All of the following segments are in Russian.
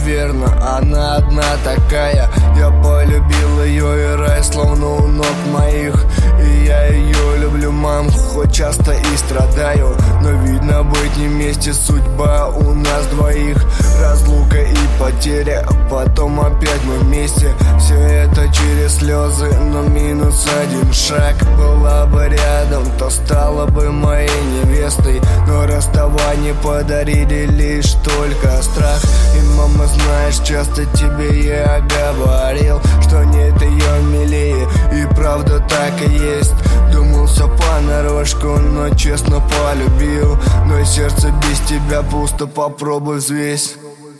верно, она одна такая. Я полюбил ее и рай словно у ног моих. И я ее люблю, мам, хоть часто и страдаю. Но видно, быть не вместе, судьба у нас двоих. Разлука и потеря, потом опять мы вместе. Все это через слезы, но минус один шаг. Была бы рядом, то стала бы моей невестой. Но расставание подарили лишь только страх. И мама, знаешь, часто тебе я говорил, что нет ее милее. И правда так и есть. Думал все понарошку, но честно полюбил. Но и сердце без тебя пусто, попробуй взвесь.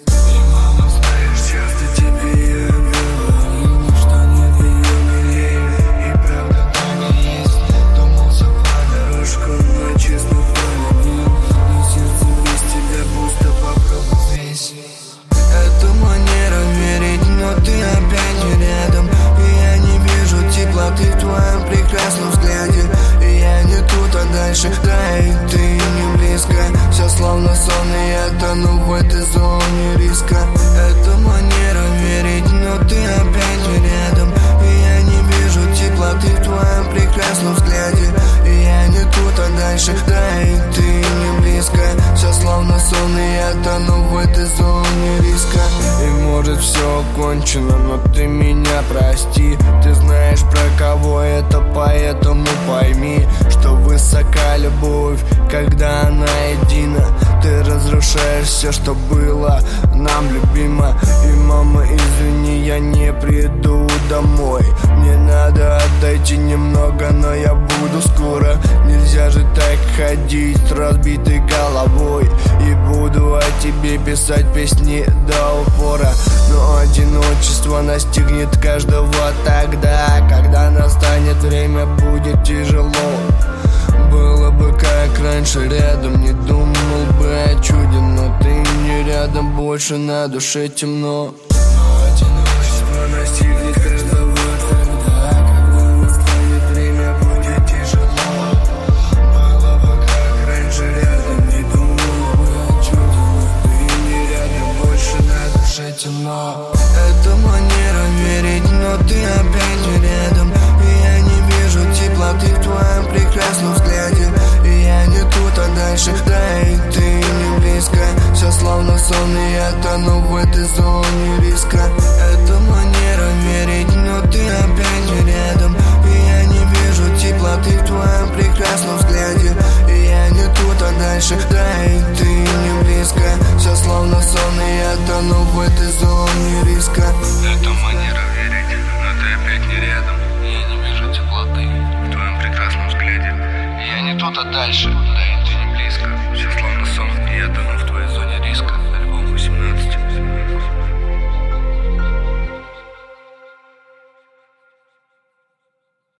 Да, и ты не близко. Все словно сон, и я тону в этой зоне риска. Это манера верить, но ты опять рядом. И я не вижу теплоты в твоем прекрасном взгляде. И я не тут, а дальше. Да, и ты не близко. Все словно сон, и я тону в этой зоне риска. И может все кончено, но ты меня прости. Ты знаешь, про кого это, поэтому пойми, что высока любовь, когда она едина. Ты разрушаешь все, что было нам любимо. И мама, извини, я не приду домой. Мне надо отойти немного, но я буду скоро. Нельзя же так ходить с разбитой головой. И буду о тебе писать песни до упора. Но одиночество настигнет каждого тогда, когда настанет время, будет тяжело. Было бы как раньше рядом, не думал бы о чуде. Но ты не рядом, больше на душе темно. Одиночество настигнет каждого тогда, когда настанет время, будет тяжело. Было бы как раньше рядом, не думал бы о чуде. Но ты не рядом, больше на душе темно. Это манера верить, но ты опять рядом. И я не вижу теплоты в твоем прекрасном взгляде. И я не тут, а дальше. Да, и ты не близко. Все словно сон, и я тону в этой зоне риска. Это манера верить, но ты опять рядом. И я не вижу теплоты в твоем прекрасном взгляде. И я не тут, а дальше. Да, и ты не близко. Все словно сон, и я тону в этой зоне риска. Это манера верить, но ты опять не рядом. Я не вижу теплоты в твоем прекрасном взгляде. И я не тут, а дальше.